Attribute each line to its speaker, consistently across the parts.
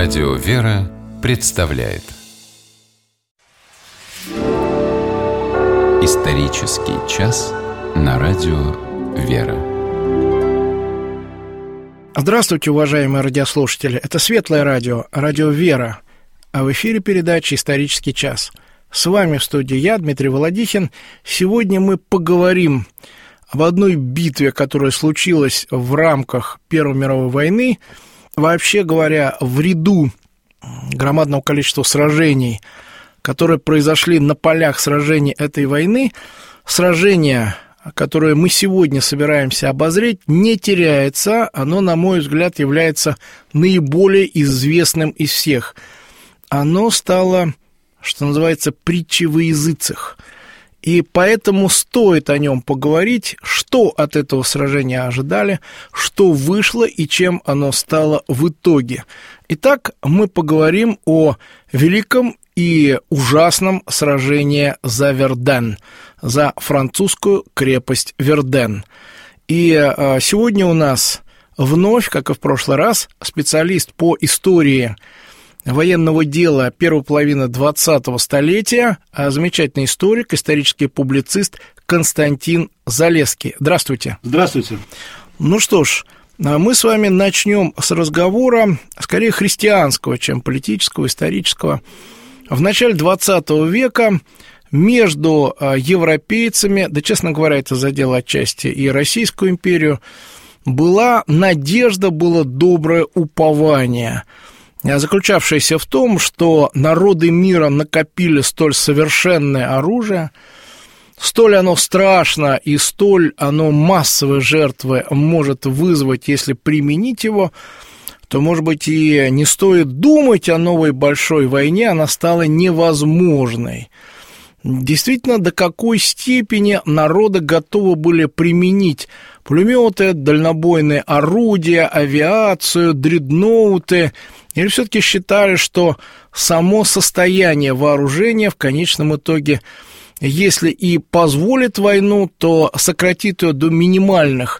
Speaker 1: Радио «Вера» представляет исторический час на Радио «Вера».
Speaker 2: Здравствуйте, уважаемые радиослушатели. Это Светлое радио, Радио «Вера», а в эфире передача «Исторический час». С вами в студии я, Дмитрий Володихин. Сегодня мы поговорим об одной битве, которая случилась в рамках Первой мировой войны. Вообще говоря, в ряду громадного количества сражений, которые произошли на полях сражений этой войны, сражение, которое мы сегодня собираемся обозреть, не теряется. Оно, на мой взгляд, является наиболее известным из всех. Оно стало, что называется, притчей во языцах. И поэтому стоит о нем поговорить, что от этого сражения ожидали, что вышло и чем оно стало в итоге. Итак, мы поговорим о великом и ужасном сражении за Верден, за французскую крепость Верден. И сегодня у нас вновь, как и в прошлый раз, специалист по истории военного дела первой половины 20-го столетия, замечательный историк, исторический публицист Константин Залесский. Здравствуйте.
Speaker 3: Здравствуйте.
Speaker 2: Ну что ж, мы с вами начнем с разговора, скорее христианского, чем политического, исторического. В начале 20 века между европейцами, да, честно говоря, это задело отчасти и Российскую империю, была надежда, было доброе упование, заключавшееся в том, что народы мира накопили столь совершенное оружие, столь оно страшно и столь оно массовые жертвы может вызвать, если применить его, то, может быть, и не стоит думать о новой большой войне, она стала невозможной. Действительно, до какой степени народы готовы были применить пулеметы, дальнобойные орудия, авиацию, дредноуты, или все-таки считали, что само состояние вооружения в конечном итоге, если и позволит войну, то сократит ее до минимальных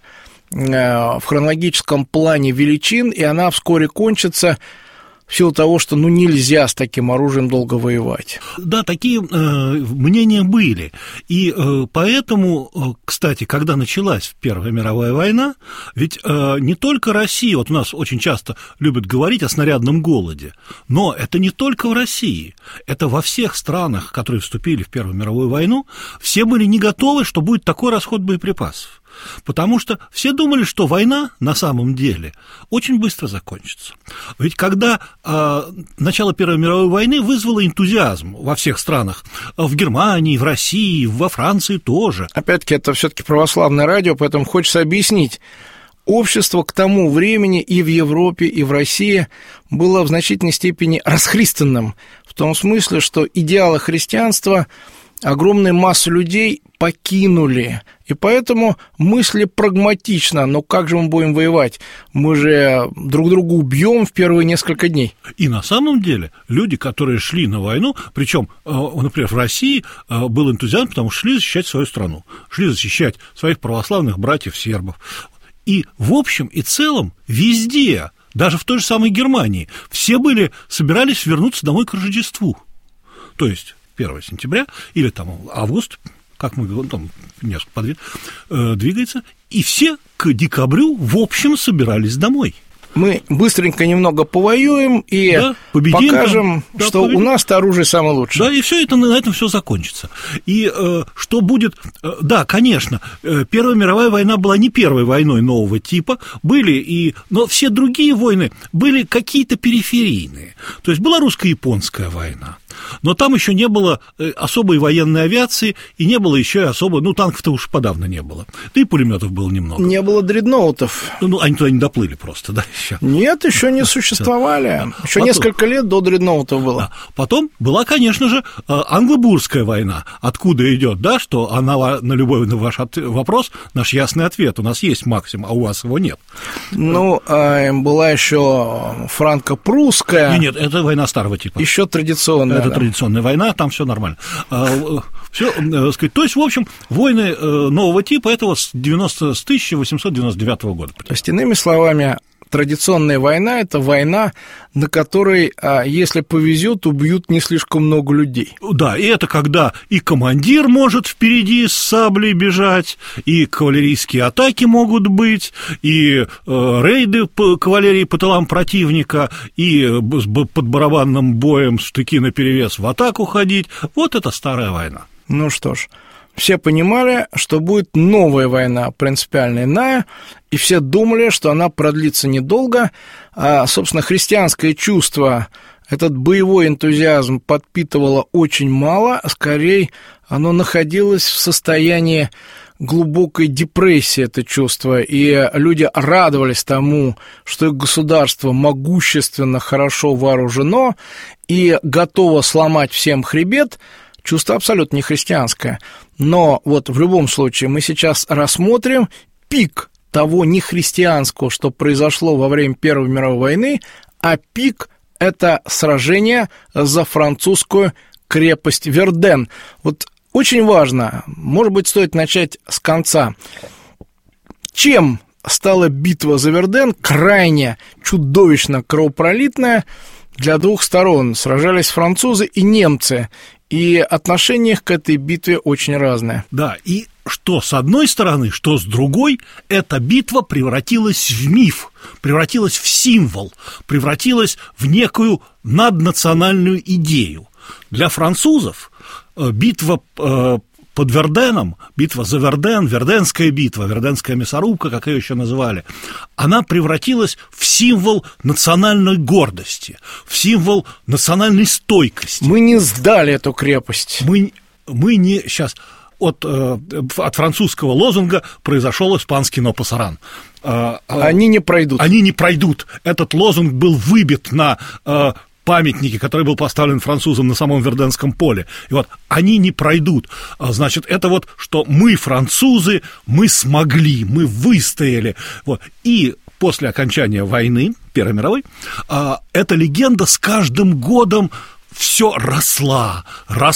Speaker 2: в хронологическом плане величин, и она вскоре кончится в силу того, что нельзя с таким оружием долго воевать.
Speaker 3: Да, такие мнения были. И поэтому, кстати, когда началась Первая мировая война, ведь не только Россия, вот у нас очень часто любят говорить о снарядном голоде, но это не только в России, это во всех странах, которые вступили в Первую мировую войну, все были не готовы, что будет такой расход боеприпасов. Потому что все думали, что война на самом деле очень быстро закончится. Ведь когда начало Первой мировой войны вызвало энтузиазм во всех странах, в Германии, в России, во Франции тоже.
Speaker 2: Опять-таки, это все-таки православное радио, поэтому хочется объяснить. Общество к тому времени и в Европе, и в России было в значительной степени расхристанным, в том смысле, что идеалы христианства огромную массу людей покинули, и поэтому мысли прагматично, но как же мы будем воевать? Мы же друг друга убьем в первые несколько дней.
Speaker 3: И на самом деле люди, которые шли на войну, причем, например, в России был энтузиазм, потому что шли защищать свою страну, шли защищать своих православных братьев-сербов. И в общем и целом везде, даже в той же самой Германии, все собирались вернуться домой к Рождеству. То есть 1 сентября или там август, как мы говорим, там несколько двигается, и все к декабрю, в общем, собирались домой.
Speaker 2: Мы быстренько немного повоюем и победим, покажем, что победим. У нас-то оружие самое лучшее.
Speaker 3: Да, и все это, на этом все закончится. И что будет... Да, конечно, Первая мировая война была не первой войной нового типа, но все другие войны были какие-то периферийные. То есть была русско-японская война, но там еще не было особой военной авиации, и не было еще и особо, танков-то уж подавно не было, да и пулеметов было немного.
Speaker 2: Не было дредноутов.
Speaker 3: Они туда не доплыли просто, да, еще.
Speaker 2: Нет, еще не существовали. Еще несколько лет до дредноутов было.
Speaker 3: Да. Потом была, конечно же, англо-бурская война. Откуда идет, да, что она на любой ваш вопрос наш ясный ответ. У нас есть Максим, а у вас его нет.
Speaker 2: Была еще франко-прусская.
Speaker 3: Нет, это война старого типа.
Speaker 2: Еще традиционная.
Speaker 3: Это традиционная война, там все нормально. Все, сказать, то есть, в общем, войны нового типа этого с 1899 года.
Speaker 2: То есть, иными словами, традиционная война – это война, на которой, если повезет, убьют не слишком много людей.
Speaker 3: Да, и это когда и командир может впереди с саблей бежать, и кавалерийские атаки могут быть, и рейды кавалерии по тылам противника, и под барабанным боем штыки наперевес в атаку ходить. Вот это старая война.
Speaker 2: Ну что ж, все понимали, что будет новая война, принципиально иная, и все думали, что она продлится недолго, а, собственно, христианское чувство, этот боевой энтузиазм подпитывало очень мало, а скорее оно находилось в состоянии глубокой депрессии, это чувство, и люди радовались тому, что их государство могущественно, хорошо вооружено и готово сломать всем хребет. Чувство абсолютно не христианское. Но вот в любом случае мы сейчас рассмотрим пик того нехристианского, что произошло во время Первой мировой войны, а пик – это сражение за французскую крепость Верден. Вот очень важно, может быть, стоит начать с конца. Чем стала битва за Верден крайне чудовищно кровопролитная? Для двух сторон сражались французы и немцы, и отношение к этой битве очень разное.
Speaker 3: Да, и что с одной стороны, что с другой, эта битва превратилась в миф, превратилась в символ, превратилась в некую наднациональную идею. Для французов битва под Верденом, битва за Верден, Верденская битва, Верденская мясорубка, как ее еще называли, она превратилась в символ национальной гордости, в символ национальной стойкости.
Speaker 2: Мы не сдали эту крепость.
Speaker 3: Мы не... Сейчас... От французского лозунга произошел испанский «но пасаран».
Speaker 2: Они не пройдут.
Speaker 3: Они не пройдут. Этот лозунг был выбит на памятнике, который был поставлен французам на самом Верденском поле. И вот они не пройдут. Значит, это вот, что мы, французы, мы смогли, мы выстояли. Вот. И после окончания войны, Первой мировой, эта легенда с каждым годом все росла,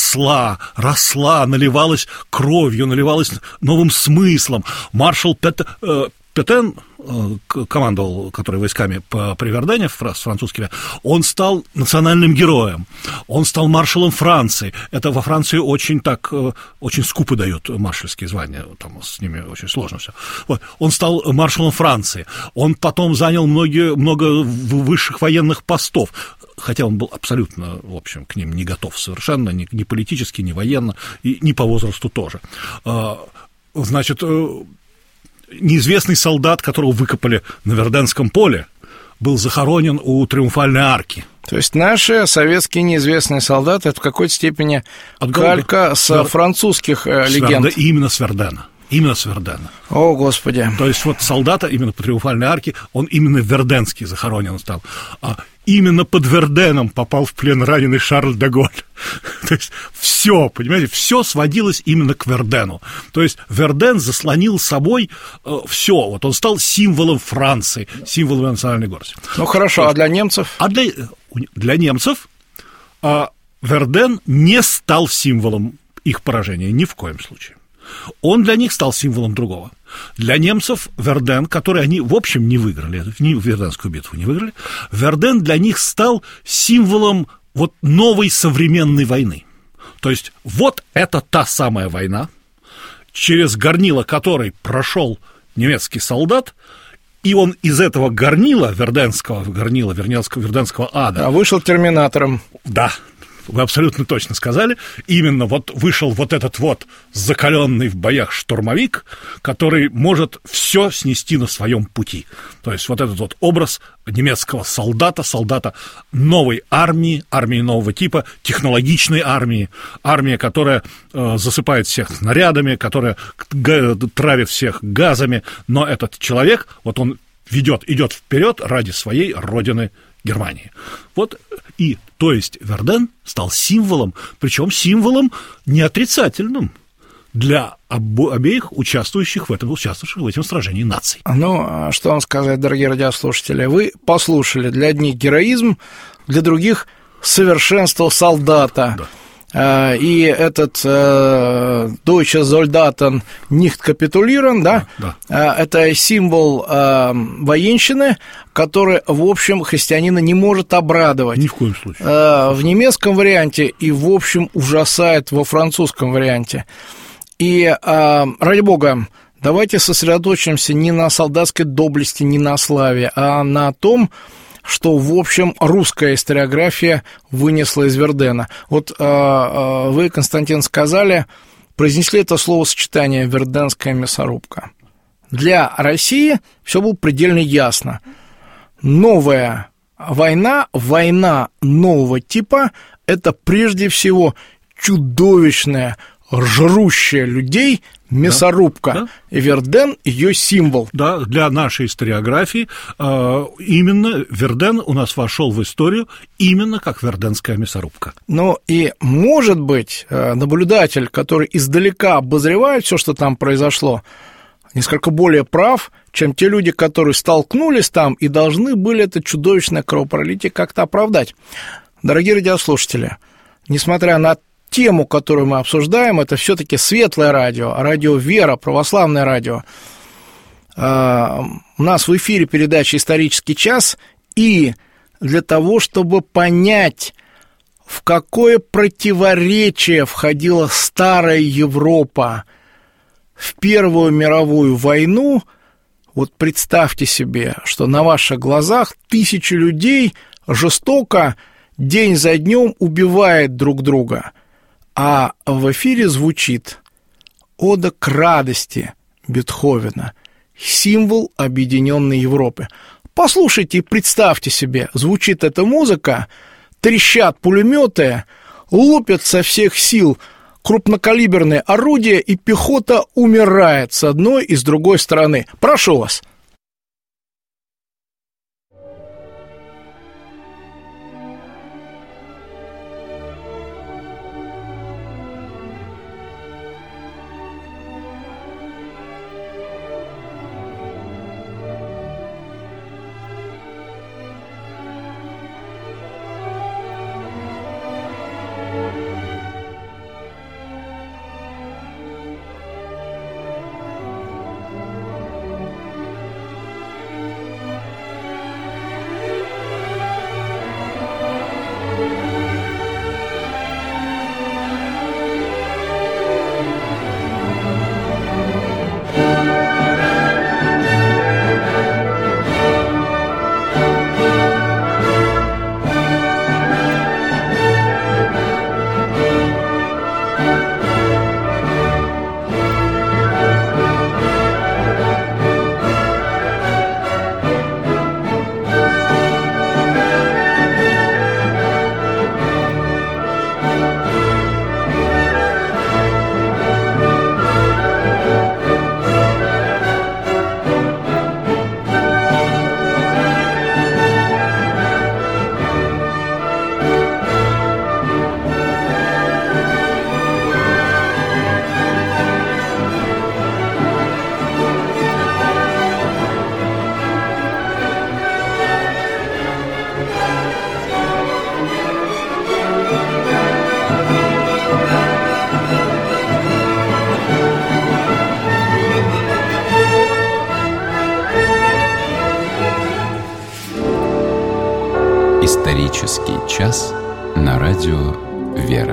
Speaker 3: наливалась кровью, наливалась новым смыслом. Маршал Петен, командовал, который войсками при Вердене, с французскими, он стал национальным героем, он стал маршалом Франции. Это во Франции очень скупо дают маршальские звания, там с ними очень сложно все. Вот. Он стал маршалом Франции, он потом занял много высших военных постов, хотя он был абсолютно, в общем, к ним не готов совершенно, ни политически, ни военно, и ни по возрасту тоже. Значит, неизвестный солдат, которого выкопали на Верденском поле, был захоронен у Триумфальной арки.
Speaker 2: То есть наши советские неизвестные солдаты – это в какой-то степени калька с французских легенд.
Speaker 3: Да, именно с Вердена. Именно с Вердена.
Speaker 2: О, Господи.
Speaker 3: То есть вот солдата именно по Триумфальной арке, он именно верденский захоронен стал. А именно под Верденом попал в плен раненый Шарль де Голль. То есть все, понимаете, все сводилось именно к Вердену. То есть Верден заслонил собой все. Вот он стал символом Франции, символом национальной гордости.
Speaker 2: Ну хорошо, а для немцев?
Speaker 3: А для немцев Верден не стал символом их поражения ни в коем случае. Он для них стал символом другого. Для немцев Верден, который они, в общем, не выиграли, Верденскую битву не выиграли, Верден для них стал символом вот новой современной войны. То есть вот это та самая война, через горнило которой прошел немецкий солдат, и он из этого горнила, верденского ада...
Speaker 2: вышел терминатором.
Speaker 3: Да. Вы абсолютно точно сказали. Именно вот вышел вот этот вот закаленный в боях штурмовик, который может все снести на своем пути. То есть вот этот вот образ немецкого солдата новой армии нового типа, технологичной армии, которая засыпает всех снарядами, которая травит всех газами, но этот человек, вот он идет вперед ради своей родины Германии. Вот и, то есть, Верден стал символом, причем символом неотрицательным для обеих участвующих в этом сражении наций.
Speaker 2: Ну, что вам сказать, дорогие радиослушатели? Вы послушали, для одних героизм, для других совершенство солдата.
Speaker 3: Да.
Speaker 2: и этот Deutsche Soldaten nicht kapitulieren, да? Это символ военщины, который, в общем, христианина не может обрадовать.
Speaker 3: Ни в коем случае.
Speaker 2: В немецком варианте и, в общем, ужасает во французском варианте. И, ради бога, давайте сосредоточимся не на солдатской доблести, не на славе, а на том, что, в общем, русская историография вынесла из Вердена. Вот вы, Константин, сказали, произнесли это словосочетание «верденская мясорубка». Для России все было предельно ясно. Новая война, война нового типа – это прежде всего чудовищная, жрущая людей мясорубка. Да. И Верден – ее символ.
Speaker 3: Да, для нашей историографии именно Верден у нас вошел в историю именно как верденская мясорубка.
Speaker 2: Ну и, может быть, наблюдатель, который издалека обозревает все, что там произошло, несколько более прав, чем те люди, которые столкнулись там и должны были это чудовищное кровопролитие как-то оправдать. Дорогие радиослушатели, несмотря на тему, которую мы обсуждаем, это все-таки светлое радио, радио «Вера», православное радио. У нас в эфире передача «Исторический час», и для того, чтобы понять, в какое противоречие входила старая Европа в Первую мировую войну, вот представьте себе, что на ваших глазах тысячи людей жестоко день за днем убивают друг друга. А в эфире звучит «Ода к радости» Бетховена, символ объединенной Европы. Послушайте и представьте себе, звучит эта музыка, трещат пулеметы, лупят со всех сил крупнокалиберные орудия, и пехота умирает с одной и с другой стороны. Прошу вас.
Speaker 1: Исторический час на радио «Вера».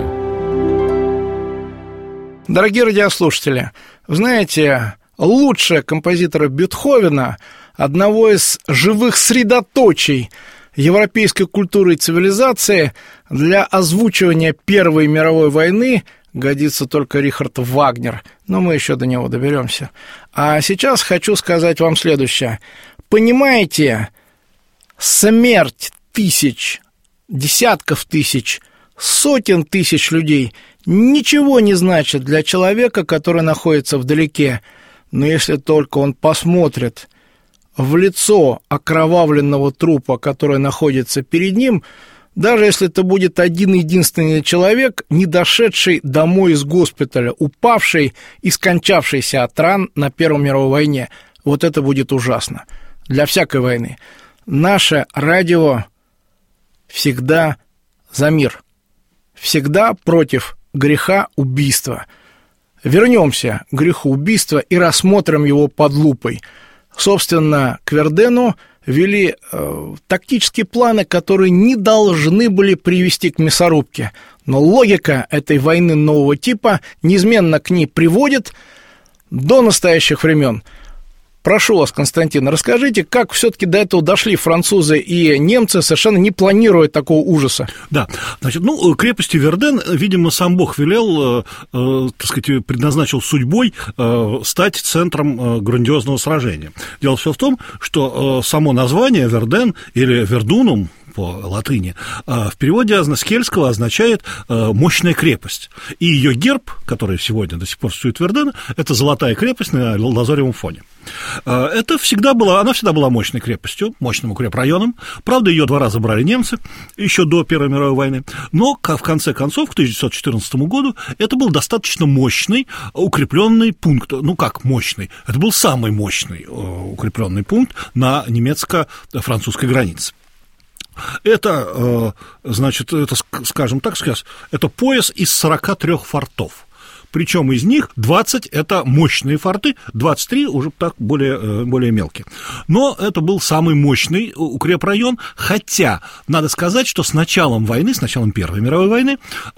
Speaker 2: Дорогие радиослушатели, вы знаете, лучшего композитора Бетховена, одного из живых средоточий европейской культуры и цивилизации, для озвучивания Первой мировой войны годится только Рихард Вагнер, но мы еще до него доберемся. А сейчас хочу сказать вам следующее. Понимаете, смерть тысяч, десятков тысяч, сотен тысяч людей ничего не значит для человека, который находится вдалеке. Но если только он посмотрит в лицо окровавленного трупа, который находится перед ним, даже если это будет один-единственный человек, не дошедший домой из госпиталя, упавший и скончавшийся от ран на Первой мировой войне, вот это будет ужасно для всякой войны. Наше радио всегда за мир, всегда против греха убийства. Вернемся к греху убийства и рассмотрим его под лупой. Собственно, к Вердену вели тактические планы, которые не должны были привести к мясорубке. Но логика этой войны нового типа неизменно к ней приводит до настоящих времен. Прошу вас, Константин, расскажите, как все-таки до этого дошли французы и немцы, совершенно не планируя такого ужаса?
Speaker 3: Да, значит, крепости Верден, видимо, сам Бог велел, так сказать, предназначил судьбой стать центром грандиозного сражения. Дело все в том, что само название Верден или Вердунум по латыни, в переводе с кельтского означает «мощная крепость». И ее герб, который сегодня до сих пор существует в Вердене, это золотая крепость на лазоревом фоне. Она всегда была мощной крепостью, мощным укрепрайоном. Правда, ее 2 раза брали немцы еще до Первой мировой войны. Но в конце концов, к 1914 году, это был достаточно мощный укрепленный пункт. Ну, как мощный? Это был самый мощный укрепленный пункт на немецко-французской границе. Это, значит, скажем так, это пояс из 43 фортов. Причем из них 20 – это мощные форты, 23 уже так более мелкие. Но это был самый мощный укрепрайон, хотя надо сказать, что с началом Первой мировой войны,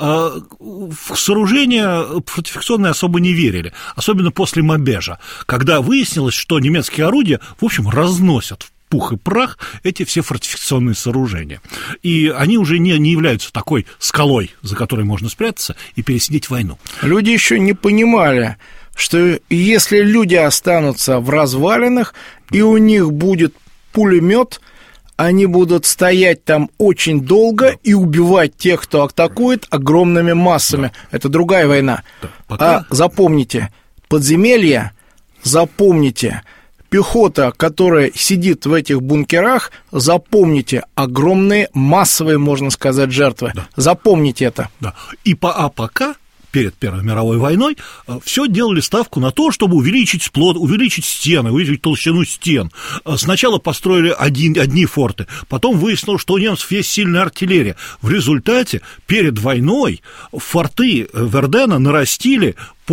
Speaker 3: в сооружения фортификационные особо не верили, особенно после Мобежа, когда выяснилось, что немецкие орудия, в общем, разносят в пух и прах эти все фортификационные сооружения. И они уже не являются такой скалой, за которой можно спрятаться и пересидеть войну.
Speaker 2: Люди еще не понимали, что если люди останутся в развалинах, и у них будет пулемет, они будут стоять там очень долго и убивать тех, кто атакует, огромными массами. Да. Это другая война. Да. А запомните, подземелья, запомните, пехота, которая сидит в этих бункерах, запомните, огромные массовые, можно сказать, жертвы. Да. Запомните это.
Speaker 3: Да. И пока перед Первой мировой войной все делали ставку на то, чтобы увеличить сплот, увеличить стены, увеличить толщину стен. Сначала построили одни форты, потом выяснилось, что у немцев есть сильная артиллерия. В результате перед войной форты Вердена нарастили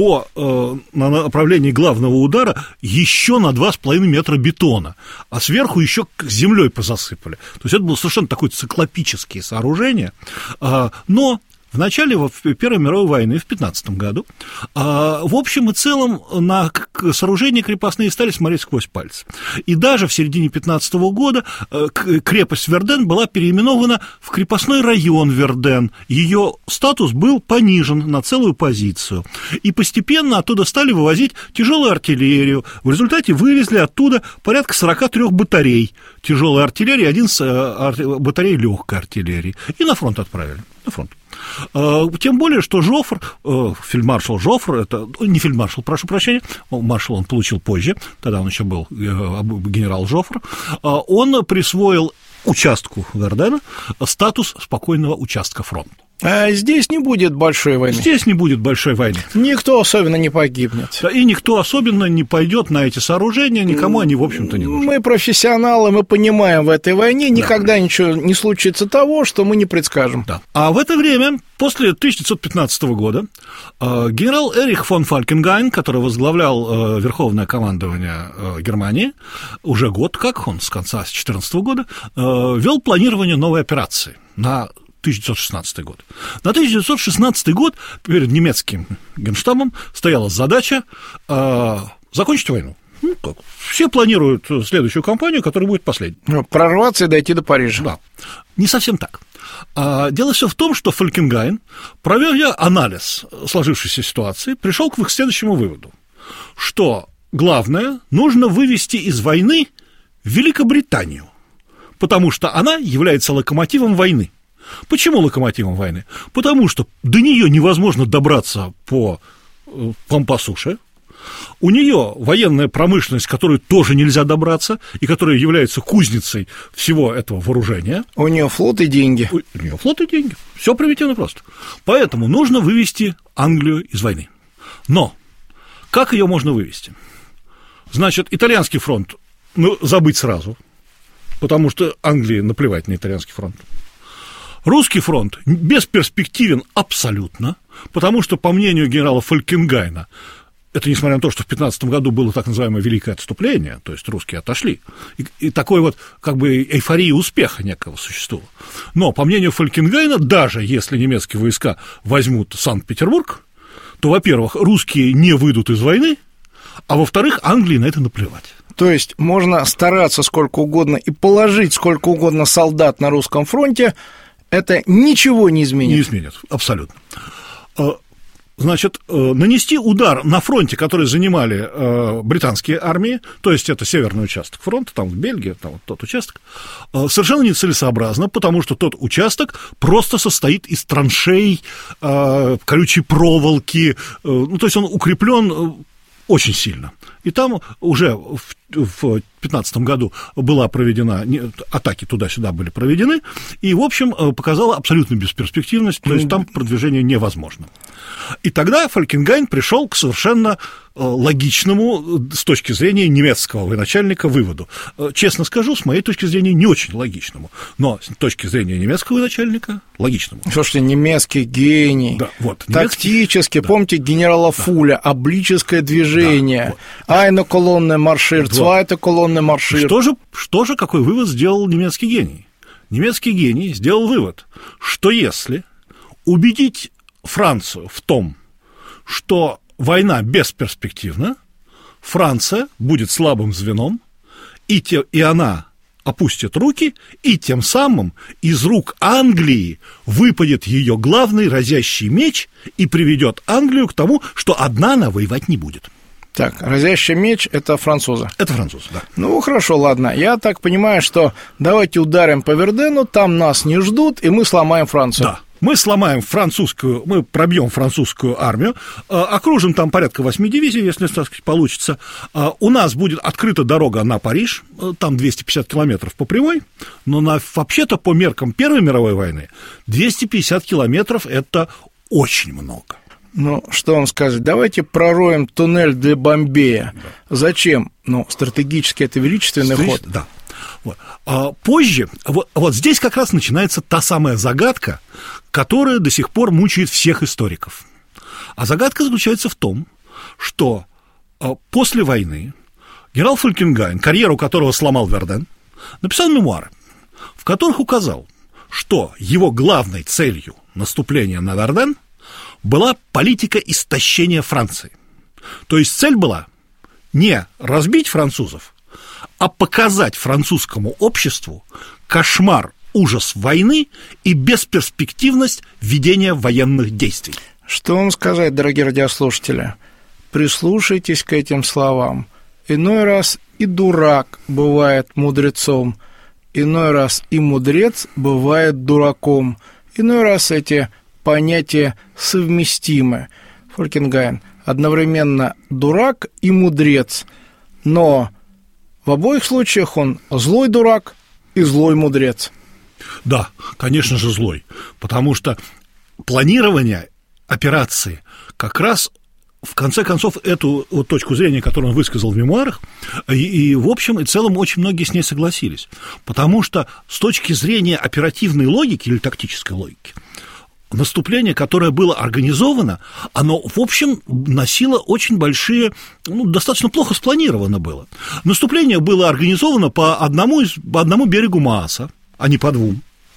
Speaker 3: на направлении главного удара еще на 2,5 метра бетона, а сверху еще землей позасыпали. То есть это было совершенно такое циклопическое сооружение, но в начале Первой мировой войны, в 15 году, в общем и целом на сооружения крепостные стали смотреть сквозь пальцы. И даже в середине 15 года крепость Верден была переименована в крепостной район Верден. Ее статус был понижен на целую позицию. И постепенно оттуда стали вывозить тяжелую артиллерию. В результате вывезли оттуда порядка 43 батарей тяжелой артиллерии, 11 батарей легкой артиллерии. И на фронт отправили. На фронт. Тем более, что Жофр, фельдмаршал Жофр, это не фельдмаршал, прошу прощения, маршал он получил позже, тогда он еще был генерал Жофр, он присвоил участку Вердена статус спокойного участка фронта.
Speaker 2: А здесь не будет большой войны.
Speaker 3: Здесь не будет большой войны.
Speaker 2: Никто особенно не погибнет.
Speaker 3: Да, и никто особенно не пойдет на эти сооружения, никому они, в общем-то, не нужны.
Speaker 2: Мы профессионалы, мы понимаем в этой войне, никогда ничего не случится того, что мы не предскажем.
Speaker 3: Да. А в это время, после 1915 года, генерал Эрих фон Фалькенгайн, который возглавлял Верховное командование Германии, уже год как, он с конца 2014 года, вел планирование новой операции на 1916 год. На 1916 год перед немецким генштабом стояла задача закончить войну. Ну, как? Все планируют следующую кампанию, которая будет последней.
Speaker 2: Прорваться и дойти до Парижа.
Speaker 3: Да. Не совсем так. Дело все в том, что Фалькенгайн, проведя анализ сложившейся ситуации, пришел к следующему выводу, что главное, нужно вывести из войны Великобританию, потому что она является локомотивом войны. Почему локомотивом войны? Потому что до нее невозможно добраться по суше. У нее военная промышленность, которой тоже нельзя добраться, и которая является кузницей всего этого вооружения.
Speaker 2: У нее флот и деньги.
Speaker 3: У нее флот и деньги. Все примитивно просто. Поэтому нужно вывести Англию из войны. Но как ее можно вывести? Значит, итальянский фронт забыть сразу, потому что Англии наплевать на итальянский фронт. Русский фронт бесперспективен абсолютно, потому что, по мнению генерала Фалькенгайна, это несмотря на то, что в 15 году было так называемое великое отступление, то есть русские отошли, и такой вот как бы эйфория успеха некого существовала. Но, по мнению Фалькенгайна, даже если немецкие войска возьмут Санкт-Петербург, то, во-первых, русские не выйдут из войны, а во-вторых, Англии на это наплевать.
Speaker 2: То есть можно стараться сколько угодно и положить сколько угодно солдат на русском фронте, это ничего не изменит.
Speaker 3: Не изменит, абсолютно. Значит, нанести удар на фронте, который занимали британские армии, то есть это северный участок фронта, там Бельгия, там вот тот участок, совершенно нецелесообразно, потому что тот участок просто состоит из траншей, колючей проволоки, ну, то есть он укреплен очень сильно. И там уже в 2015 году была проведена, атаки туда-сюда были проведены, и, в общем, показала абсолютную бесперспективность, то есть там продвижение невозможно. И тогда Фалькенгайн пришел к совершенно логичному, с точки зрения немецкого военачальника, выводу. Честно скажу, с моей точки зрения, не очень логичному, но с точки зрения немецкого военачальника, логичному.
Speaker 2: Слушайте, немецкий гений, да, вот, тактически, да. Помните генерала Фуля, облическое движение, да, вот. Айна колонна маршир, цвайта колонна маршир.
Speaker 3: Что же, какой вывод сделал немецкий гений? Немецкий гений сделал вывод, что если убедить Францию в том, что война бесперспективна, Франция будет слабым звеном, и она опустит руки, и тем самым из рук Англии выпадет ее главный разящий меч и приведет Англию к тому, что одна она воевать не будет.
Speaker 2: Так, разящий меч – это французы.
Speaker 3: Это французы, да.
Speaker 2: Ну, хорошо, ладно. Я так понимаю, что давайте ударим по Вердену, там нас не ждут, и мы сломаем Францию.
Speaker 3: Да. Мы сломаем мы пробьем французскую армию, окружим там порядка 8 дивизий, если, так сказать, получится. У нас будет открыта дорога на Париж, там 250 километров по прямой, но вообще-то по меркам Первой мировой войны 250 километров – это очень много.
Speaker 2: Ну, что вам сказать, давайте пророем туннель для Бомбея. Да. Зачем? Ну, стратегически это величественный ход.
Speaker 3: Да. Вот. Позже, вот здесь как раз начинается та самая загадка, которая до сих пор мучает всех историков. А загадка заключается в том, что после войны генерал Фалькенгайн, карьеру которого сломал Верден, написал мемуары, в которых указал, что его главной целью наступления на Верден была политика истощения Франции. То есть цель была не разбить французов, а показать французскому обществу кошмар, ужас войны и бесперспективность ведения военных действий.
Speaker 2: Что вам сказать, дорогие радиослушатели? Прислушайтесь к этим словам. Иной раз и дурак бывает мудрецом, иной раз и мудрец бывает дураком, иной раз эти понятия совместимы. Фалькенгайн одновременно дурак и мудрец, но в обоих случаях он злой дурак и злой мудрец.
Speaker 3: Да, конечно же, злой, потому что планирование операции как раз, в конце концов, эту вот точку зрения, которую он высказал в мемуарах, и в общем и целом очень многие с ней согласились, потому что с точки зрения оперативной логики или тактической логики, наступление, которое было организовано, оно, в общем, носило очень большие, достаточно плохо спланировано было. Наступление было организовано по одному берегу Мааса, а не по двум.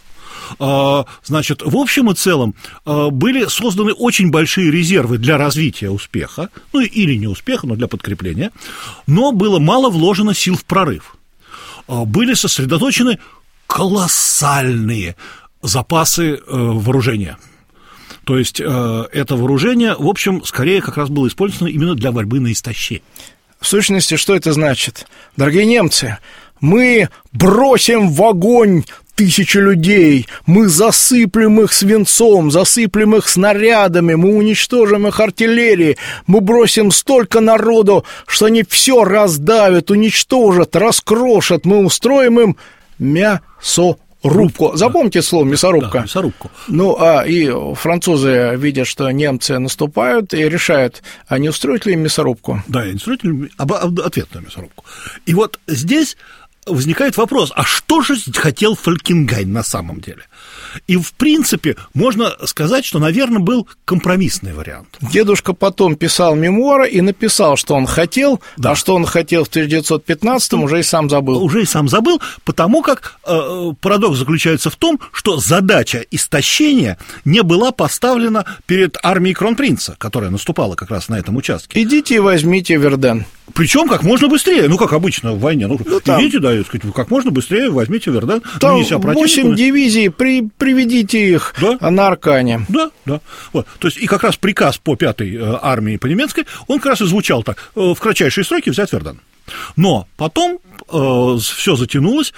Speaker 3: Значит, в общем и целом были созданы очень большие резервы для развития успеха, или не успеха, но для подкрепления, но было мало вложено сил в прорыв. Были сосредоточены колоссальные запасы вооружения. То есть это вооружение, в общем, скорее как раз было использовано именно для борьбы на истощение.
Speaker 2: В сущности, что это значит? Дорогие немцы, мы бросим в огонь 1000 людей, мы засыплем их свинцом, засыплем их снарядами, мы уничтожим их артиллерией, мы бросим столько народу, что они все раздавят, уничтожат, раскрошат, мы устроим им мясорубку. Запомните слово «мясорубка».
Speaker 3: Да, мясорубку.
Speaker 2: И французы видят, что немцы наступают, и решают, а не устроить ли им мясорубку?
Speaker 3: Да, не устроить ли им ответную мясорубку. И вот здесь возникает вопрос, а что же хотел Фалькенгайн на самом деле? И, в принципе, можно сказать, что, наверное, был компромиссный вариант.
Speaker 2: Дедушка потом писал мемуары и написал, что он хотел, да. А что он хотел в 1915-м, уже и сам забыл.
Speaker 3: Уже и сам забыл, потому как парадокс заключается в том, что задача истощения не была поставлена перед армией кронпринца, которая наступала как раз на этом участке.
Speaker 2: Идите и возьмите Верден.
Speaker 3: Причем как можно быстрее, как обычно в войне. Идите, да, как можно быстрее возьмите Верден.
Speaker 2: Там 8 дивизий, приведите их на Аркане.
Speaker 3: Да. Вот. То есть, и как раз приказ по 5-й армии, по немецкой, он как раз и звучал так: в кратчайшие сроки взять Верден. Но потом все затянулось.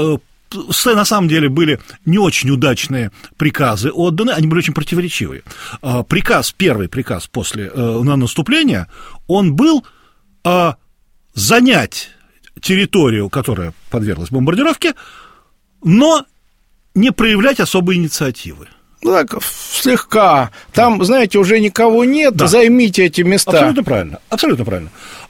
Speaker 3: На самом деле были не очень удачные приказы отданы, они были очень противоречивые. Первый приказ после наступления, он был занять территорию, которая подверглась бомбардировке, но не проявлять особой инициативы.
Speaker 2: Так, слегка. Там, знаете, уже никого нет, да. Займите эти места.
Speaker 3: Абсолютно правильно.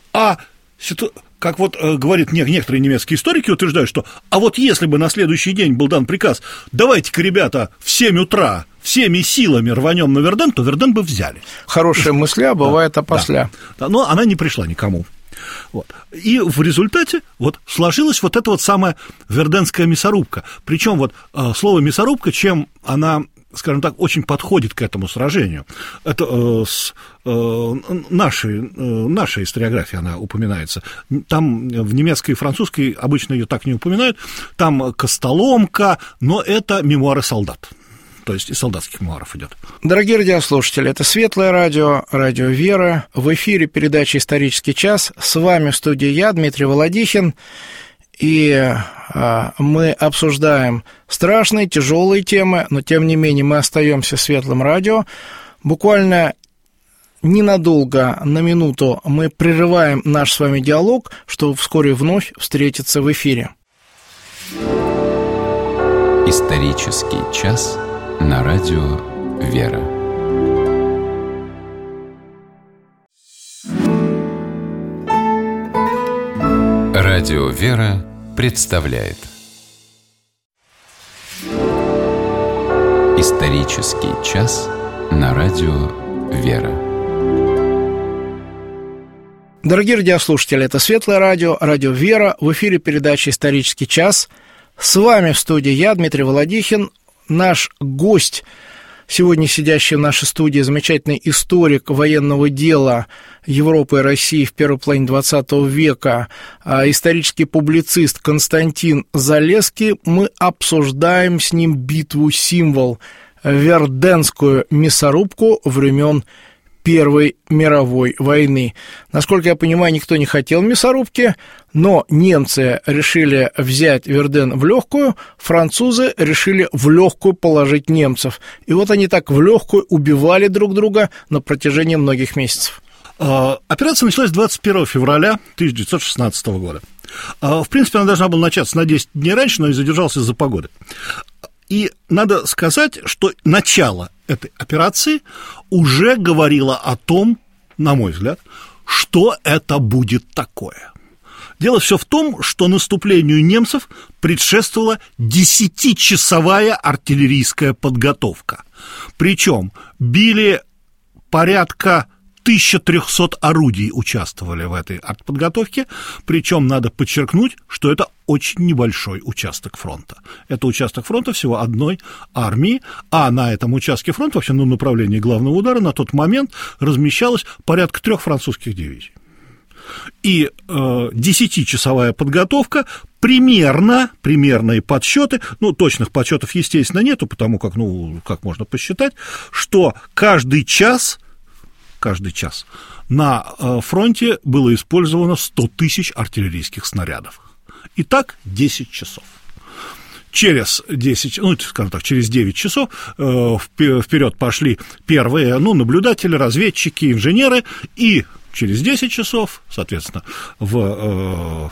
Speaker 3: Как вот говорят некоторые немецкие историки, утверждают, что а вот если бы на следующий день был дан приказ, давайте-ка, ребята, в 7 утра всеми силами рванем на Верден, то Верден бы взяли.
Speaker 2: Хорошая мысля, бывает опосля.
Speaker 3: Да, но она не пришла никому. Вот. И в результате сложилась вот эта вот самая верденская мясорубка. Причем слово мясорубка, чем она, скажем так, очень подходит к этому сражению. Это с нашей историографии она упоминается. Там в немецкой и французской обычно ее так не упоминают. Там костоломка, но это мемуары солдат. То есть из солдатских мемуаров идет.
Speaker 2: Дорогие радиослушатели, это Светлое радио, радио Вера. В эфире передача «Исторический час». С вами в студии я, Дмитрий Володихин. И мы обсуждаем страшные, тяжелые темы, но тем не менее мы остаемся Светлым радио. Буквально ненадолго, на минуту, мы прерываем наш с вами диалог, чтобы вскоре вновь встретиться в эфире.
Speaker 1: Исторический час на радио «Вера». Радио «Вера» представляет Исторический час на радио «Вера».
Speaker 2: Дорогие радиослушатели, это Светлое радио, радио «Вера». В эфире передача «Исторический час». С вами в студии я, Дмитрий Володихин. Наш гость, сегодня сидящий в нашей студии, замечательный историк военного дела Европы и России в первой половине XX века, исторический публицист Константин Залесский. Мы обсуждаем с ним битву-символ, Верденскую мясорубку времен Первой мировой войны. Насколько я понимаю, никто не хотел мясорубки, но немцы решили взять Верден в легкую, французы решили в легкую положить немцев. И вот они так в легкую убивали друг друга на протяжении многих месяцев.
Speaker 3: Операция началась 21 февраля 1916 года. В принципе, она должна была начаться на 10 дней раньше, но и задержалась из-за погоды. И надо сказать, что начало этой операции уже говорило о том, на мой взгляд, что это будет такое. Дело все в том, что наступлению немцев предшествовала 10-часовая артиллерийская подготовка. Причем били порядка 1300 орудий участвовали в этой артподготовке, причем надо подчеркнуть, что это очень небольшой участок фронта. Это участок фронта всего одной армии, а на этом участке фронта, вообще на направлении главного удара, на тот момент размещалось порядка 3 французских дивизий. И 10-часовая подготовка, примерные подсчеты, точных подсчетов, естественно, нету, потому как, как можно посчитать, что каждый час на фронте было использовано 100 тысяч артиллерийских снарядов. Итак, 10 часов. Через 9 часов вперед пошли первые наблюдатели, разведчики, инженеры, и через 10 часов, соответственно, в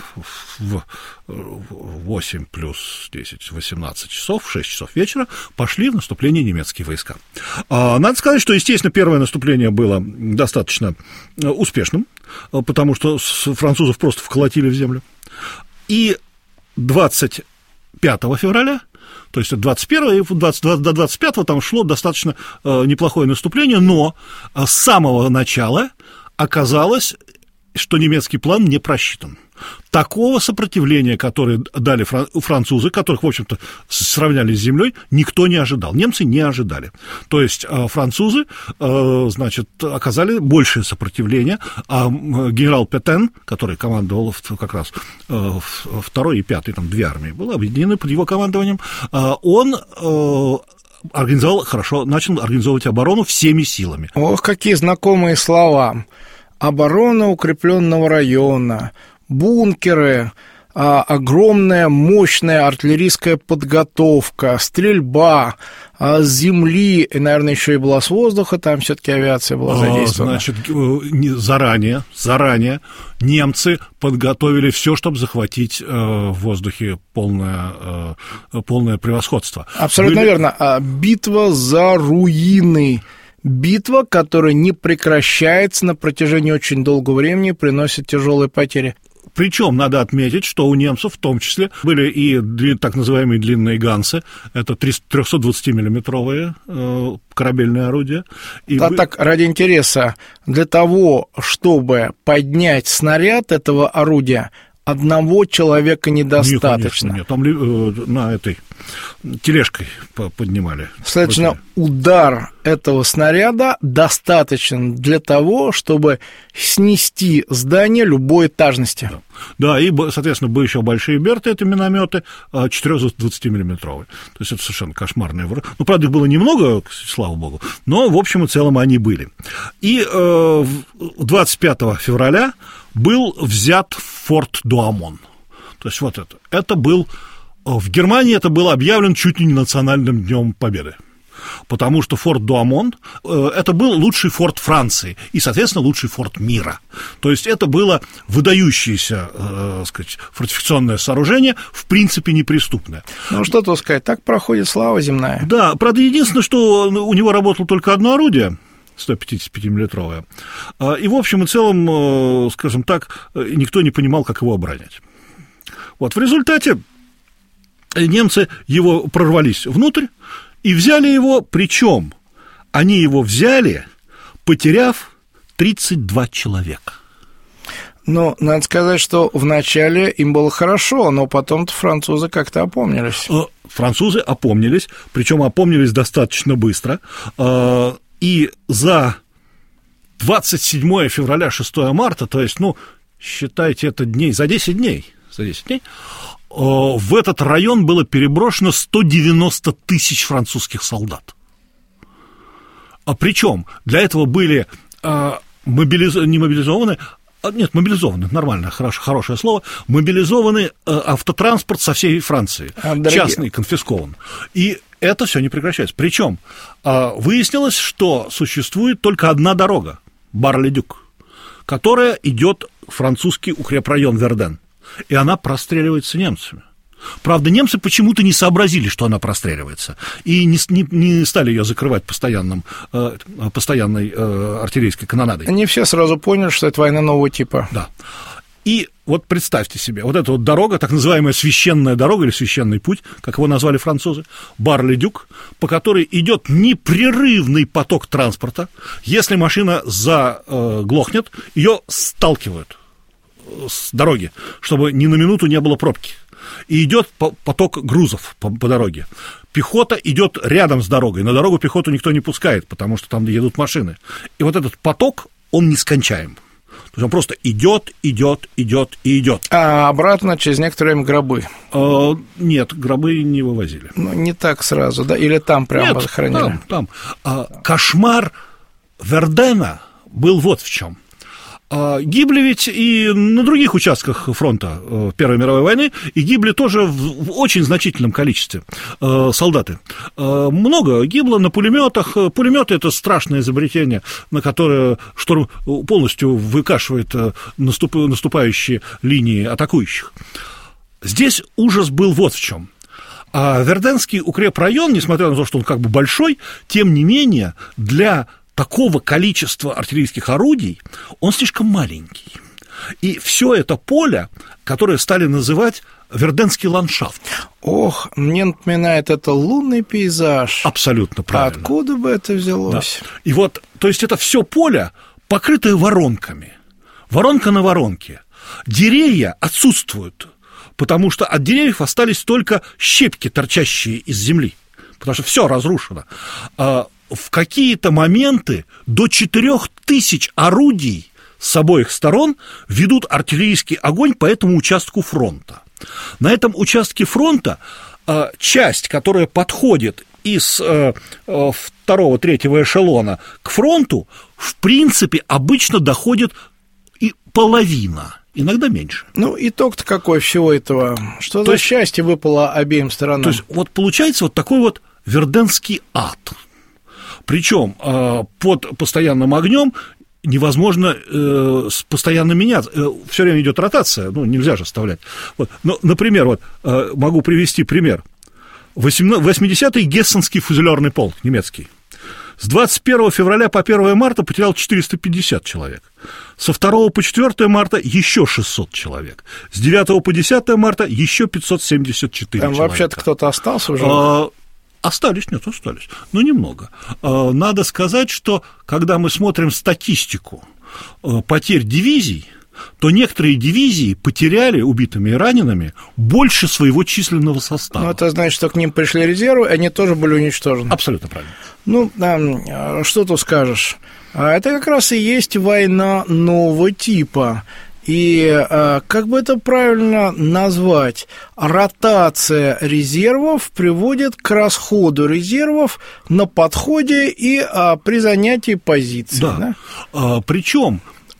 Speaker 3: 8 плюс 10, 18 часов, в 6 часов вечера пошли в наступление немецкие войска. Надо сказать, что, естественно, первое наступление было достаточно успешным, потому что французов просто вколотили в землю. И 25 февраля, то есть от 21 и до 25 там шло достаточно неплохое наступление, но с самого начала оказалось, что немецкий план не просчитан. Такого сопротивления, которое дали французы, которых, в общем-то, сравняли с землей, никто не ожидал. Немцы не ожидали. То есть французы, значит, оказали большее сопротивление, а генерал Петен, который командовал как раз 2-й и 5-й, там 2 армии было объединены под его командованием, он начал организовывать оборону всеми силами.
Speaker 2: Ох, какие знакомые слова. Оборона укрепленного района, бункеры, огромная мощная артиллерийская подготовка, стрельба с земли, и, наверное, еще и была с воздуха, там все-таки авиация была задействована.
Speaker 3: Значит, заранее немцы подготовили все, чтобы захватить в воздухе полное превосходство.
Speaker 2: Абсолютно верно. Битва за руины. Битва, которая не прекращается на протяжении очень долгого времени, приносит тяжелые потери.
Speaker 3: Причем надо отметить, что у немцев в том числе были и так называемые длинные гансы, это 320-миллиметровые корабельные орудия.
Speaker 2: Так, ради интереса, для того, чтобы поднять снаряд этого орудия, одного человека недостаточно.
Speaker 3: Нет, там на этой тележкой поднимали.
Speaker 2: Следовательно, удар этого снаряда достаточен для того, чтобы снести здание любой этажности.
Speaker 3: Да, и, соответственно, были еще большие берты, это минометы, 420-миллиметровые. То есть это совершенно кошмарные враги. Ну, правда, их было немного, слава богу, но, в общем и целом, они были. И 25 февраля был взят форт Дуамон. То есть вот это. Это был... В Германии это было объявлено чуть ли не национальным днем победы. Потому что форт Дуамон – это был лучший форт Франции и, соответственно, лучший форт мира. То есть это было выдающееся, сказать, фортификационное сооружение, в принципе, неприступное.
Speaker 2: Ну, что тут сказать, так проходит слава земная.
Speaker 3: Да, правда, единственное, что у него работало только одно орудие, 155-миллиметровое, и, в общем и целом, скажем так, никто не понимал, как его оборонять. Вот, в результате немцы его прорвались внутрь и взяли его, причем они его взяли, потеряв 32 человека.
Speaker 2: Ну, надо сказать, что вначале им было хорошо, но потом-то французы как-то опомнились.
Speaker 3: Французы опомнились, причем опомнились достаточно быстро, и за 27 февраля, 6 марта, то есть, ну, считайте это дней, за 10 дней, в этот район было переброшено 190 тысяч французских солдат. Причем для этого были мобилизованы, нормально, хорошее слово, мобилизованы автотранспорт со всей Франции, частный, конфискован. И это все не прекращается. Причем выяснилось, что существует только одна дорога, Бар-ле-Дюк, которая идет в французский укрепрайон Верден. И она простреливается немцами. Правда, немцы почему-то не сообразили, что она простреливается, и не стали ее закрывать постоянной артиллерийской канонадой.
Speaker 2: Они все сразу поняли, что это война нового типа.
Speaker 3: Да. И вот представьте себе, вот эта вот дорога, так называемая священная дорога или священный путь, как его назвали французы, Бар-ле-Дюк, по которой идет непрерывный поток транспорта. Если машина заглохнет, ее сталкивают с дороги, чтобы ни на минуту не было пробки. И идет поток грузов по дороге. Пехота идет рядом с дорогой. На дорогу пехоту никто не пускает, потому что там едут машины. И вот этот поток, он нескончаем. То есть он просто идет и идет.
Speaker 2: А обратно через некоторое время гробы?
Speaker 3: Нет, гробы не вывозили.
Speaker 2: Ну, не так сразу, да? Или там прямо захоронили?
Speaker 3: Там. Кошмар Вердена был вот в чем. Гибли ведь и на других участках фронта Первой мировой войны, и гибли тоже в очень значительном количестве солдаты. Много гибло на пулеметах. Пулеметы – это страшное изобретение, на которое штурм полностью выкашивает наступающие линии атакующих. Здесь ужас был вот в чем. А Верденский укрепрайон, несмотря на то, что он как бы большой, тем не менее для такого количества артиллерийских орудий он слишком маленький. И все это поле, которое стали называть Верденский ландшафт.
Speaker 2: Ох, мне напоминает это лунный пейзаж.
Speaker 3: Абсолютно правильно.
Speaker 2: Откуда бы это взялось?
Speaker 3: Да. И вот, то есть это все поле, покрытое воронками. Воронка на воронке. Деревья отсутствуют, потому что от деревьев остались только щепки, торчащие из земли, потому что все разрушено. В какие-то моменты до 4000 орудий с обоих сторон ведут артиллерийский огонь по этому участку фронта. На этом участке фронта часть, которая подходит из второго-третьего эшелона к фронту, в принципе, обычно доходит и половина, иногда меньше.
Speaker 2: Ну, итог-то какой всего этого? Что за счастье выпало обеим сторонам?
Speaker 3: То есть, вот получается вот такой вот верденский ад. Причем под постоянным огнем невозможно постоянно меняться, все время идет ротация, ну, нельзя же оставлять. Вот. Ну, например, вот, могу привести пример. 80-й Гессенский фузелерный полк немецкий. С 21 февраля по 1 марта потерял 450 человек. Со 2 по 4 марта еще 600 человек. С 9 по 10 марта еще 574
Speaker 2: Там
Speaker 3: человека.
Speaker 2: Вообще-то кто-то остался уже?
Speaker 3: Остались, но немного. Надо сказать, что когда мы смотрим статистику потерь дивизий, то некоторые дивизии потеряли убитыми и ранеными больше своего численного состава.
Speaker 2: Ну, это значит, что к ним пришли резервы, и они тоже были уничтожены.
Speaker 3: Абсолютно правильно.
Speaker 2: Ну, что тут скажешь? Это как раз и есть война нового типа. И как бы это правильно назвать? Ротация резервов приводит к расходу резервов на подходе и при занятии позиций.
Speaker 3: Да. Причем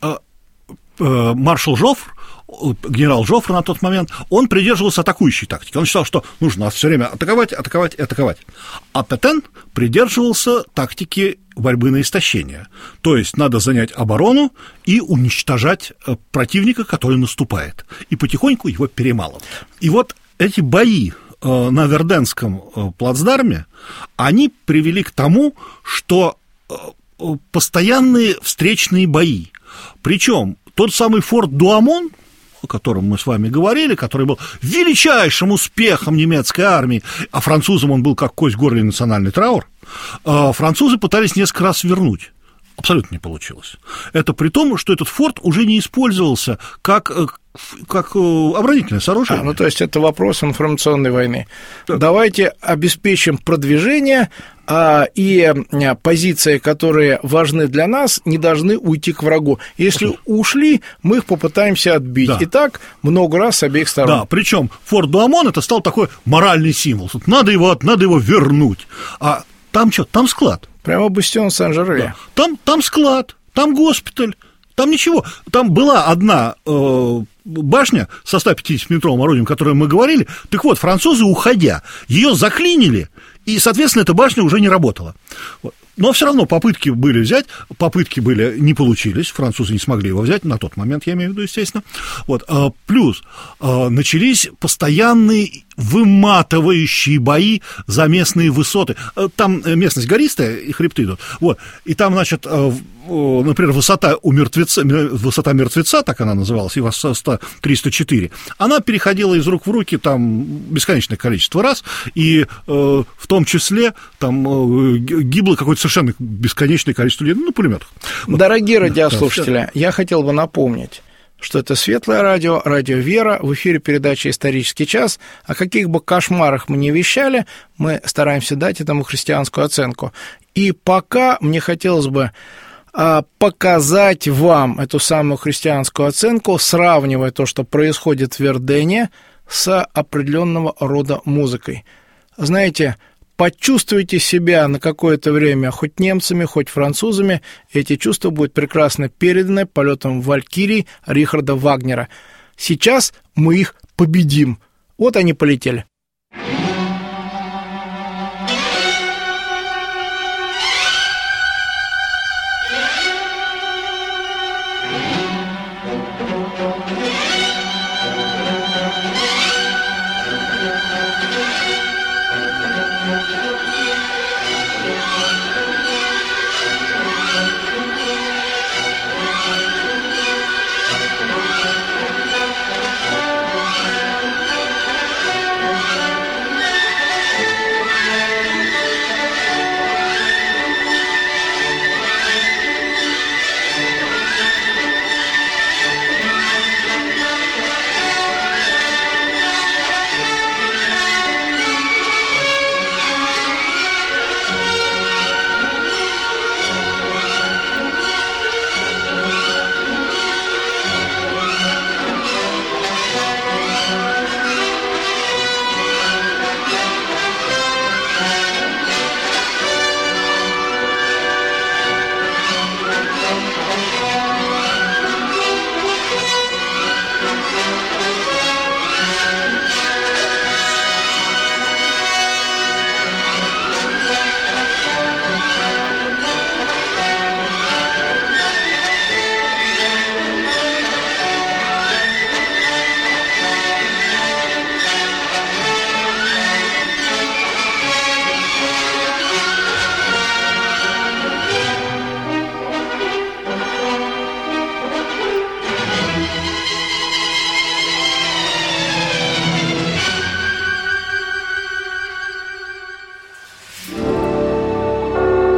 Speaker 3: маршал Жофр, генерал Жофр на тот момент, он придерживался атакующей тактики. Он считал, что нужно все время атаковать, атаковать и атаковать. А Петен придерживался тактики борьбы на истощение. То есть надо занять оборону и уничтожать противника, который наступает, и потихоньку его перемалывать. И вот эти бои на Верденском плацдарме, они привели к тому, что постоянные встречные бои. Причем тот самый форт Дуамон, о котором мы с вами говорили, который был величайшим успехом немецкой армии, а французам он был как кость в горле национальный траур, французы пытались несколько раз вернуть. Абсолютно не получилось. Это при том, что этот форт уже не использовался как оборонительное сооружение.
Speaker 2: Ну, то есть это вопрос информационной войны.
Speaker 3: Так.
Speaker 2: Давайте обеспечим продвижение, и позиции, которые важны для нас, не должны уйти к врагу. Если ушли, мы их попытаемся отбить.
Speaker 3: Да.
Speaker 2: И так много раз с обеих сторон.
Speaker 3: Да, причем форт Дуамон это стал такой моральный символ. Тут надо его вернуть. А там что? Там склад.
Speaker 2: Прямо бастион Сен-Жермен.
Speaker 3: Да. Там склад, там госпиталь, там ничего. Там была одна башня со 150-метровым орудием, о которой мы говорили. Так вот, французы, уходя, ее заклинили, и, соответственно, эта башня уже не работала. Но все равно попытки были, не получились, французы не смогли его взять, на тот момент, я имею в виду, естественно. Плюс начались постоянные выматывающие бои за местные высоты. Там местность гористая, и хребты идут. И там, значит, например, высота мертвеца, так она называлась, и высота 304, она переходила из рук в руки там бесконечное количество раз, и в том числе там гибло какое-то совершенно бесконечное количество людей, на пулеметах.
Speaker 2: Дорогие радиослушатели, я хотел бы напомнить, что это Светлое радио, радио «Вера», в эфире передача «Исторический час». О каких бы кошмарах мы не вещали, мы стараемся дать этому христианскую оценку. И пока мне хотелось бы показать вам эту самую христианскую оценку, сравнивая то, что происходит в Вердене, с определенного рода музыкой. Знаете, почувствуйте себя на какое-то время хоть немцами, хоть французами, эти чувства будут прекрасно переданы полетом валькирий Рихарда Вагнера. Сейчас мы их победим. Вот они полетели.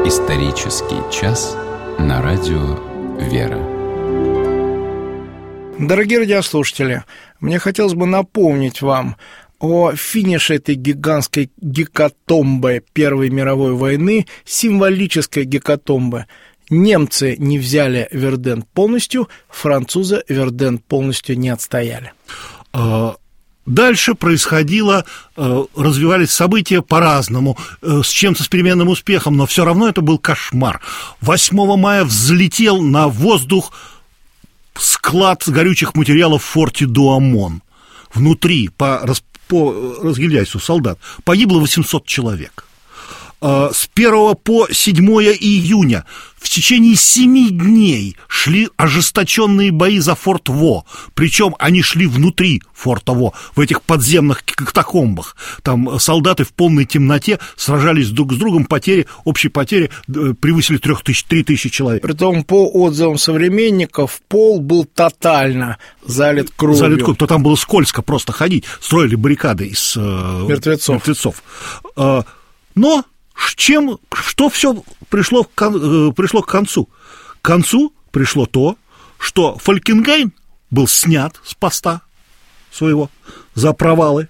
Speaker 1: Исторический час на радио «Вера».
Speaker 2: Дорогие радиослушатели, мне хотелось бы напомнить вам о финише этой гигантской гекатомбы Первой мировой войны, символической гекатомбы. Немцы не взяли Верден полностью, французы Верден полностью не отстояли.
Speaker 3: Дальше происходило, развивались события по-разному, с чем-то с переменным успехом, но все равно это был кошмар. 8 мая взлетел на воздух склад горючих материалов в форте Дуамон. Внутри, по разгильдяйству солдат, погибло 800 человек. С 1 по 7 июня в течение 7 дней шли ожесточенные бои за форт Во, причем они шли внутри форта Во, в этих подземных катакомбах. Там солдаты в полной темноте сражались друг с другом, общие потери превысили 3000 человек.
Speaker 2: Притом, по отзывам современников, пол был тотально залит кровью.
Speaker 3: То там было скользко просто ходить, строили баррикады из мертвецов. Но что все пришло к концу? К концу пришло то, что Фалькенгейм был снят с поста своего за провалы,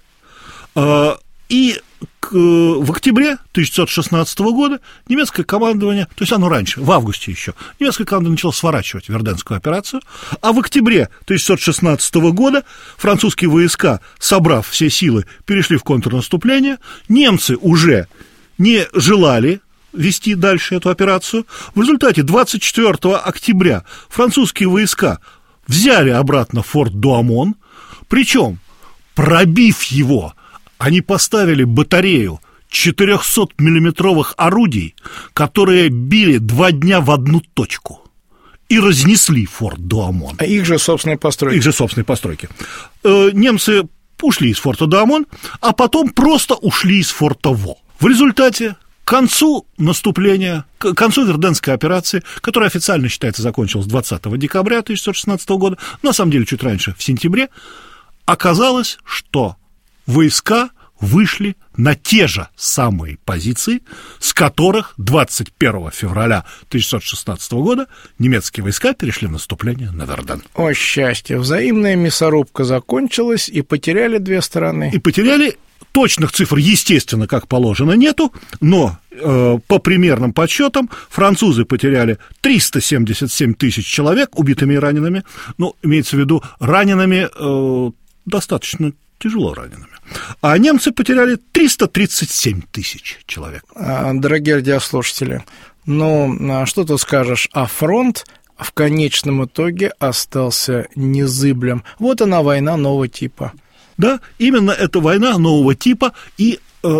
Speaker 3: и в октябре 1916 года немецкое командование, то есть оно раньше, в августе еще, немецкое командование начало сворачивать Верденскую операцию, а в октябре 1916 года французские войска, собрав все силы, перешли в контрнаступление, немцы уже не желали вести дальше эту операцию. В результате 24 октября французские войска взяли обратно форт Дуамон, причем, пробив его, они поставили батарею 400-миллиметровых орудий, которые били 2 дня в одну точку, и разнесли форт Дуамон.
Speaker 2: А их же собственные постройки.
Speaker 3: Немцы ушли из форта Дуамон, а потом просто ушли из форта Во. В результате к концу Верденской операции, которая официально считается закончилась 20 декабря 1916 года, на самом деле чуть раньше, в сентябре, оказалось, что войска вышли на те же самые позиции, с которых 21 февраля 1916 года немецкие войска перешли в наступление на Верден.
Speaker 2: О счастье! Взаимная мясорубка закончилась, и потеряли две стороны.
Speaker 3: Точных цифр, естественно, как положено, нету, но по примерным подсчетам французы потеряли 377 тысяч человек убитыми и ранеными, имеется в виду ранеными, достаточно тяжело ранеными, а немцы потеряли 337 тысяч человек.
Speaker 2: Дорогие радиослушатели, что ты скажешь, а фронт в конечном итоге остался незыблем. Вот она, война нового типа.
Speaker 3: Да, именно эта война нового типа, и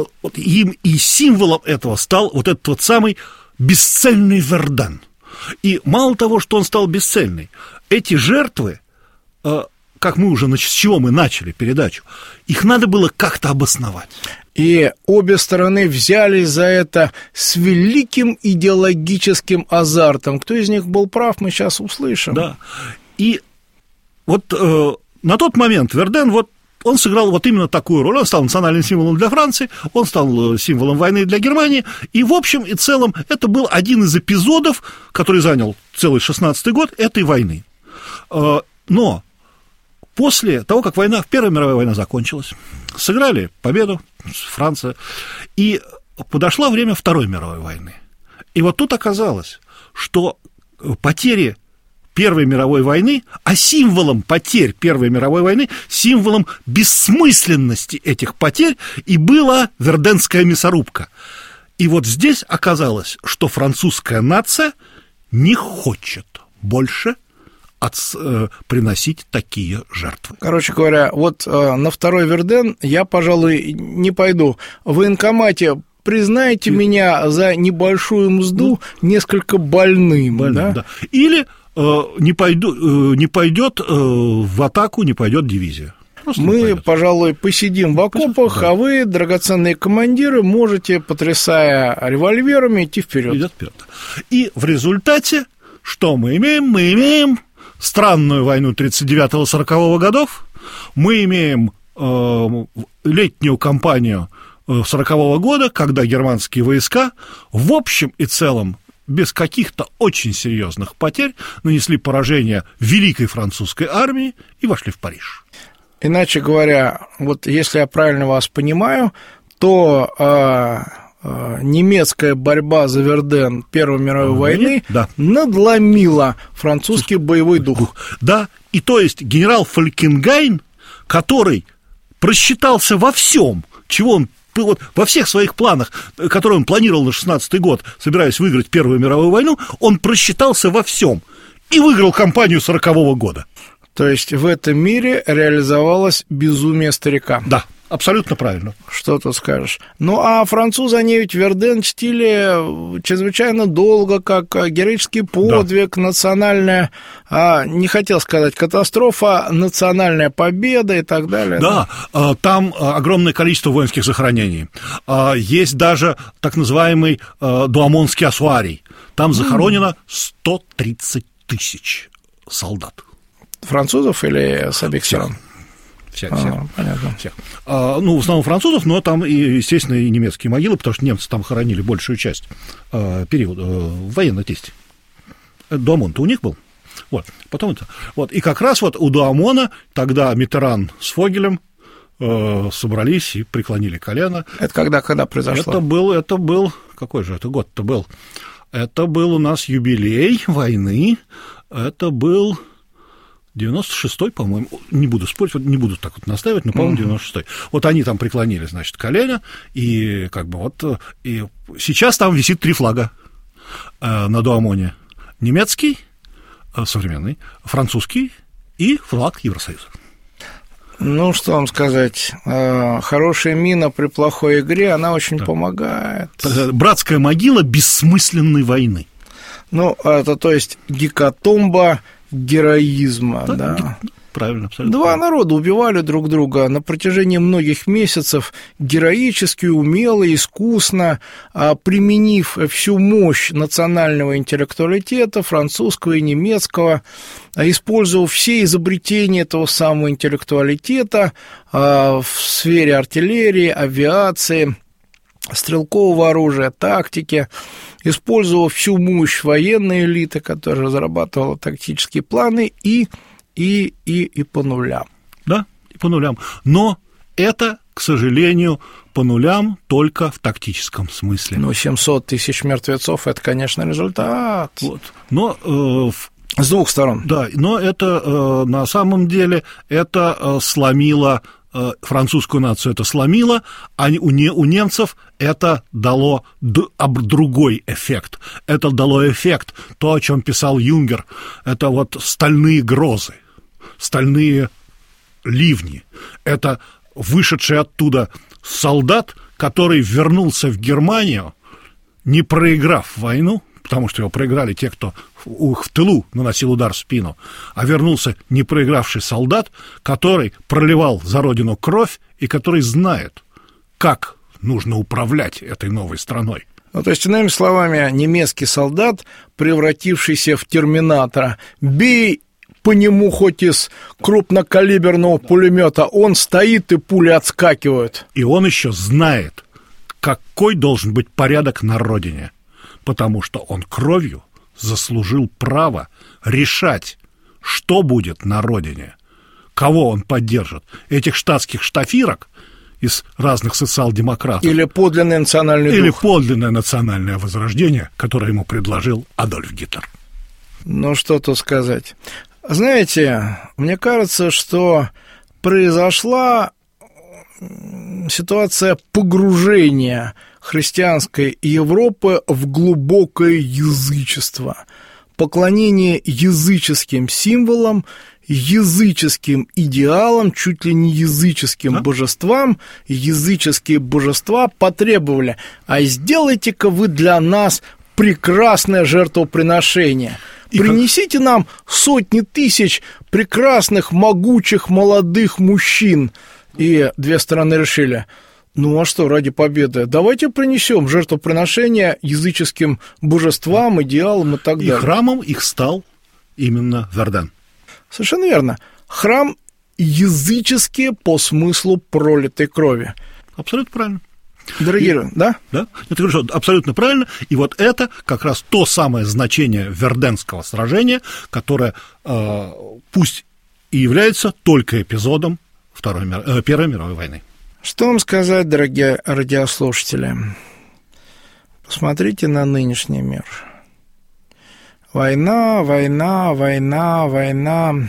Speaker 3: символом этого стал вот этот вот самый бесцельный Верден. И мало того, что он стал бесцельный, эти жертвы, как мы уже, с чего мы начали передачу, их надо было как-то обосновать.
Speaker 2: И обе стороны взялись за это с великим идеологическим азартом. Кто из них был прав, мы сейчас услышим.
Speaker 3: Да, и вот на тот момент Верден он сыграл именно такую роль. Он стал национальным символом для Франции, он стал символом войны для Германии, и в общем и целом это был один из эпизодов, который занял целый 16-й год этой войны. Но после того, как Первая мировая война закончилась, сыграли победу Франция, и подошло время Второй мировой войны. И вот тут оказалось, что потери Первой мировой войны, а символом потерь Первой мировой войны, символом бессмысленности этих потерь и была Верденская мясорубка. И вот здесь оказалось, что французская нация не хочет больше приносить такие жертвы.
Speaker 2: Короче говоря, на второй Верден я, пожалуй, не пойду. В военкомате признайте меня за небольшую мзду несколько больным. Да?
Speaker 3: Или не пойдет в атаку, не пойдет дивизия.
Speaker 2: Мы, пожалуй, посидим в окопах, а вы, драгоценные командиры, можете, потрясая револьверами, идти вперед.
Speaker 3: И в результате что мы имеем? Мы имеем странную войну 39-40 годов, мы имеем летнюю кампанию 1940 года, когда германские войска в общем и целом без каких-то очень серьезных потерь нанесли поражение великой французской армии и вошли в Париж.
Speaker 2: Иначе говоря, вот если я правильно вас понимаю, то немецкая борьба за Верден Первой мировой войны надломила французский боевой дух.
Speaker 3: Да, и то есть генерал Фалькенгайн, который просчитался во всем, чего он вот во всех своих планах, которые он планировал на 16-й год, собираясь выиграть Первую мировую войну, он просчитался во всем и выиграл кампанию 40-го года.
Speaker 2: То есть в этом мире реализовалось безумие старика.
Speaker 3: Да, абсолютно правильно.
Speaker 2: Что тут скажешь? Ну, а французы, они ведь Верден чтили чрезвычайно долго, как героический подвиг, национальная, не хотел сказать катастрофа, национальная победа и так далее.
Speaker 3: Да, там огромное количество воинских захоронений. Есть даже так называемый Дуамонский осуарий. Там захоронено 130 тысяч солдат.
Speaker 2: Французов или с обеих сторон?
Speaker 3: Всех.
Speaker 2: Понятно.
Speaker 3: Всех. В основном французов, но там, естественно, и немецкие могилы, потому что немцы там хоронили большую часть периода военной действий. Дуамон-то у них был. Вот. Потом это. Вот. И как раз вот у Дуамона тогда Миттеран с Фогелем собрались и преклонили колено.
Speaker 2: Это когда произошло?
Speaker 3: Это был, какой же это год-то был? Это был у нас юбилей войны, это был 96-й, по-моему, не буду спорить, не буду так вот настаивать, но, по-моему, 96-й. Вот они там преклонили, значит, колено, и как бы вот, и сейчас там висит 3 флага на Дуамоне. Немецкий, современный, французский и флаг Евросоюза.
Speaker 2: Ну, что вам сказать, хорошая мина при плохой игре, она очень помогает.
Speaker 3: Братская могила бессмысленной войны.
Speaker 2: Ну, это, то есть, гекатомба героизма, да.
Speaker 3: Правильно, абсолютно.
Speaker 2: Два народа убивали друг друга на протяжении многих месяцев, героически, умело, искусно, применив всю мощь национального интеллектуалитета, французского и немецкого, использовав все изобретения этого самого интеллектуалитета в сфере артиллерии, авиации, стрелкового оружия, тактики, использовав всю мощь военной элиты, которая разрабатывала тактические планы, и по нулям.
Speaker 3: Да, и по нулям. Но это, к сожалению, по нулям только в тактическом смысле.
Speaker 2: 700 тысяч мертвецов – это, конечно, результат.
Speaker 3: Вот. Но
Speaker 2: с двух сторон.
Speaker 3: Да, но это на самом деле это сломило французскую нацию, это сломило, а у немцев это дало другой эффект. Это дало эффект, то, о чем писал Юнгер, это вот стальные грозы, стальные ливни. Это вышедший оттуда солдат, который вернулся в Германию, не проиграв войну, потому что его проиграли те, кто в тылу наносил удар в спину, а вернулся не проигравший солдат, который проливал за родину кровь и который знает, как нужно управлять этой новой страной.
Speaker 2: Ну, то есть, иными словами, немецкий солдат, превратившийся в терминатора, бей по нему хоть из крупнокалиберного пулемета, он стоит и пули отскакивают.
Speaker 3: И он еще знает, какой должен быть порядок на родине, потому что он кровью заслужил право решать, что будет на родине, кого он поддержит. Этих штатских штафирок из разных социал-демократов.
Speaker 2: Или подлинный национальный дух.
Speaker 3: Или подлинное национальное возрождение, которое ему предложил Адольф Гитлер.
Speaker 2: Ну, что тут сказать. Знаете, мне кажется, что произошла ситуация погружения христианской Европы в глубокое язычество, поклонение языческим символам, языческим идеалам, чуть ли не языческим божествам. Языческие божества потребовали: а сделайте-ка вы для нас прекрасное жертвоприношение. Принесите нам сотни тысяч прекрасных, могучих, молодых мужчин. И две стороны решили: ну а что, ради победы, давайте принесем жертвоприношение языческим божествам, идеалам и так далее.
Speaker 3: И храмом их стал именно Верден.
Speaker 2: Совершенно верно. Храм языческий по смыслу пролитой крови.
Speaker 3: Абсолютно правильно.
Speaker 2: Дорогие, да?
Speaker 3: Да, это говорю, абсолютно правильно. И вот это как раз то самое значение Верденского сражения, которое пусть и является только эпизодом Первой мировой войны.
Speaker 2: Что вам сказать, дорогие радиослушатели? Посмотрите на нынешний мир. Война, война, война, война.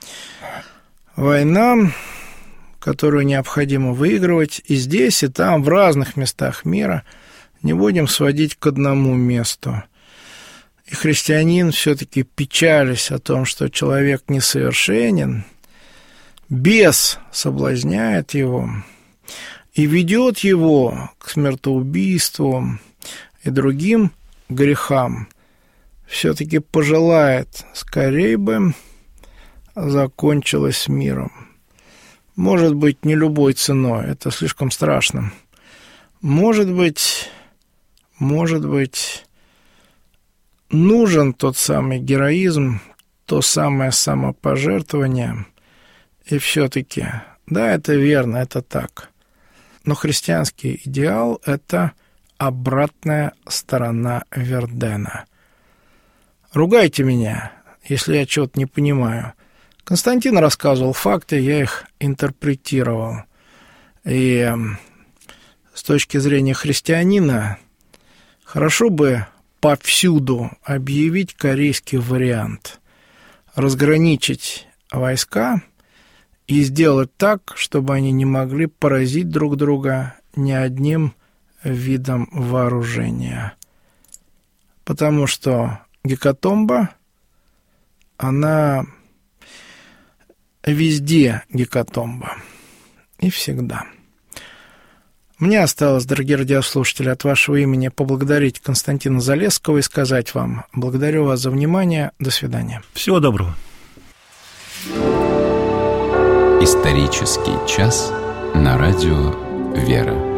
Speaker 2: Война, которую необходимо выигрывать и здесь, и там, в разных местах мира. Не будем сводить к одному месту. И христианин, все-таки печалясь о том, что человек несовершенен, бес соблазняет его и ведет его к смертоубийству и другим грехам, все-таки пожелает скорее бы закончилось миром. Может быть, не любой ценой, это слишком страшно. Может быть, нужен тот самый героизм, то самое самопожертвование, и все-таки, да, это верно, это так. Но христианский идеал – это обратная сторона Вердена. Ругайте меня, если я чего-то не понимаю. Константин рассказывал факты, я их интерпретировал. И с точки зрения христианина хорошо бы повсюду объявить корейский вариант, разграничить войска и сделать так, чтобы они не могли поразить друг друга ни одним видом вооружения. Потому что гекатомба, она везде гекатомба. И всегда. Мне осталось, дорогие радиослушатели, от вашего имени поблагодарить Константина Залесского и сказать вам: благодарю вас за внимание. До свидания.
Speaker 3: Всего доброго.
Speaker 1: Исторический час на радио «Вера».